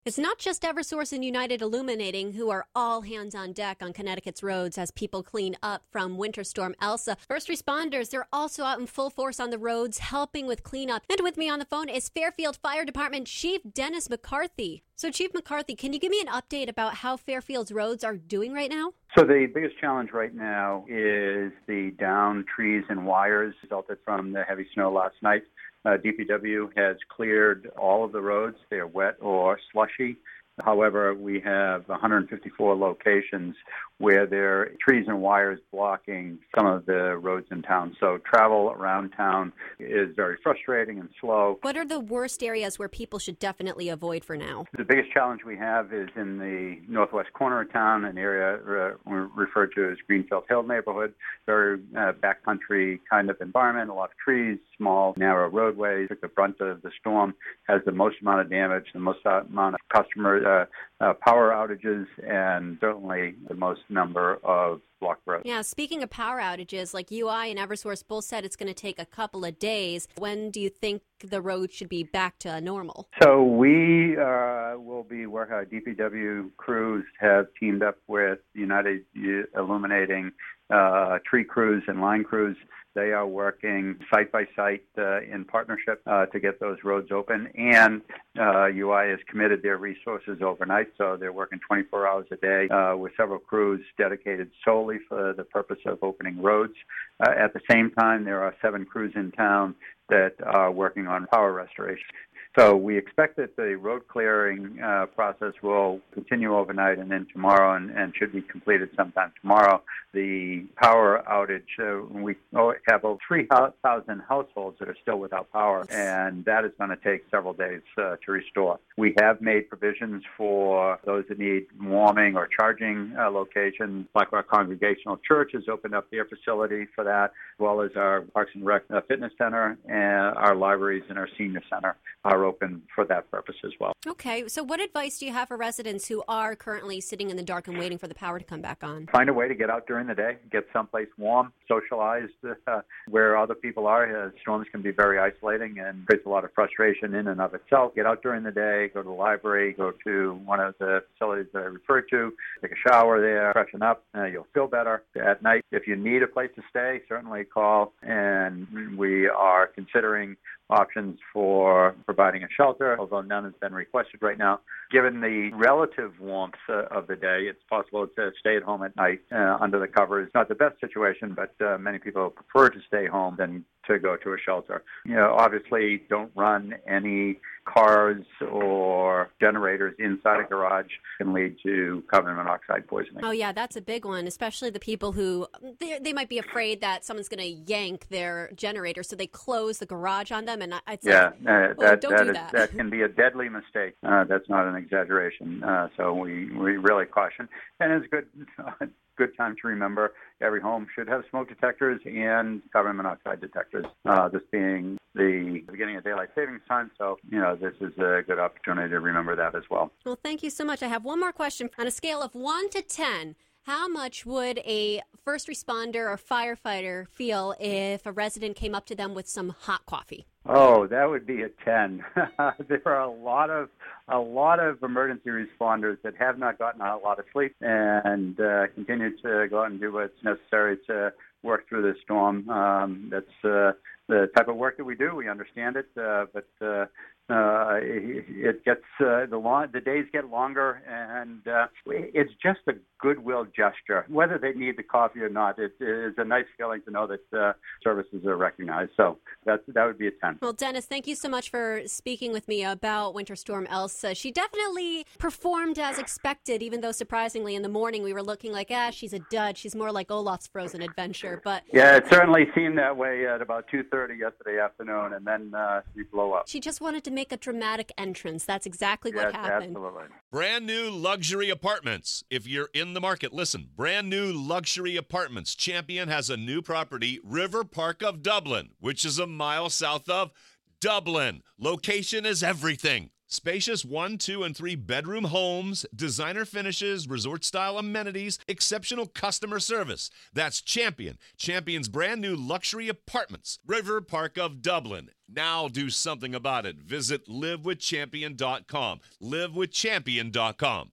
It's not just Eversource and United Illuminating who are all hands on deck on Connecticut's roads as people clean up from Winter Storm Elsa. First responders, they're also out in full force on the roads helping with cleanup. And with me on the phone is Fairfield Fire Department Chief Dennis McCarthy. So Chief McCarthy, can you give me an update about how Fairfield's roads are doing right now? So the biggest challenge right now is the downed trees and wires resulted from the heavy snow last night. DPW has cleared all of the roads. They are wet or slushy. However, we have 154 locations where there are trees and wires blocking some of the roads in town. So travel around town is very frustrating and slow. What are the worst areas where people should definitely avoid for now? The biggest challenge we have is in the northwest corner of town, an area referred to as Greenfield Hill neighborhood, very backcountry kind of environment, a lot of trees, small, narrow roadways. The brunt of the storm has the most amount of damage, the most amount of power outages, and certainly the most number of blocked roads. Yeah, speaking of power outages, like UI and Eversource both said it's going to take a couple of days. When do you think the road should be back to normal? So we will be working. Our DPW crews have teamed up with United Illuminating tree crews and line crews. They are working site by site in partnership to get those roads open, and UI has committed their resources overnight, so they're working 24 hours a day with several crews dedicated solely for the purpose of opening roads. At the same time, there are 7 crews in town that are working on power restoration. So we expect that the road clearing process will continue overnight and then tomorrow and should be completed sometime tomorrow. The power outage, we have over 3,000 households that are still without power, and that is going to take several days to restore. We have made provisions for those that need warming or charging locations, like our Congregational Church has opened up their facility for that, as well as our Parks and Rec Fitness Center, and our libraries and our senior center are open for that purpose as well. Okay, so what advice do you have for residents who are currently sitting in the dark and waiting for the power to come back on? Find a way to get out during the day, get someplace warm, socialized where other people are. Storms can be very isolating and creates a lot of frustration in and of itself. Get out during the day, go to the library, go to one of the facilities that I referred to, take a shower there, freshen up, you'll feel better. At night, if you need a place to stay, certainly call, and we are considering options for providing a shelter, although none has been requested right now. Given the relative warmth of the day, it's possible to stay at home at night under the covers. Not the best situation, but many people prefer to stay home than to go to a shelter. Obviously, don't run any cars or generators inside a garage. Can lead to carbon monoxide poisoning. Oh, yeah, that's a big one, especially the people who, they might be afraid that someone's going to yank their generator, so they close the garage on them. And I'd say, don't do that. That can be a deadly mistake. That's not an exaggeration. So we really caution. And it's good time to remember every home should have smoke detectors and carbon monoxide detectors, this being the beginning of daylight savings time. So, this is a good opportunity to remember that as well. Well, thank you so much. I have one more question. On a scale of 1 to 10, how much would a first responder or firefighter feel if a resident came up to them with some hot coffee? Oh, that would be a 10. There are a lot of emergency responders that have not gotten a lot of sleep and continue to go out and do what's necessary to work through this storm. That's the type of work that we do. We understand it, but it gets the days get longer, and it's just a goodwill gesture. Whether they need the coffee or not, it is a nice feeling to know that services are recognized. So that would be a 10. Well, Dennis, thank you so much for speaking with me about Winter Storm Elsa. She definitely performed as expected, even though surprisingly in the morning we were looking like, she's a dud. She's more like Olaf's Frozen Adventure. But yeah, it certainly seemed that way at about 2:30 yesterday afternoon, and then she blew up. She just wanted to make a dramatic entrance. That's exactly what happened. Absolutely. Brand new luxury apartments. If you're in the market, listen. Brand new luxury apartments. Champion has a new property, River Park of Dublin, which is a mile south of Dublin. Location is everything. Spacious 1, 2, and 3 bedroom homes, designer finishes, resort-style amenities, exceptional customer service. That's Champion. Champion's brand new luxury apartments. River Park of Dublin. Now do something about it. Visit livewithchampion.com. livewithchampion.com.